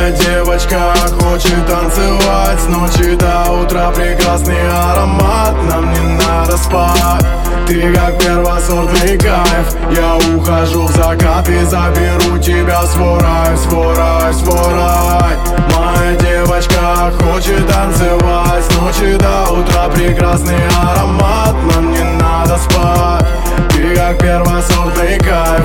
Моя девочка хочет танцевать с ночи до утра. Прекрасный аромат, нам не надо спать. Ты как первосортный кайф. Я ухожу в закат и заберу тебя в свой рай, свой рай, свой рай. Моя девочка хочет танцевать с ночи до утра. Прекрасный аромат, нам не надо спать. Ты как первосортный кайф.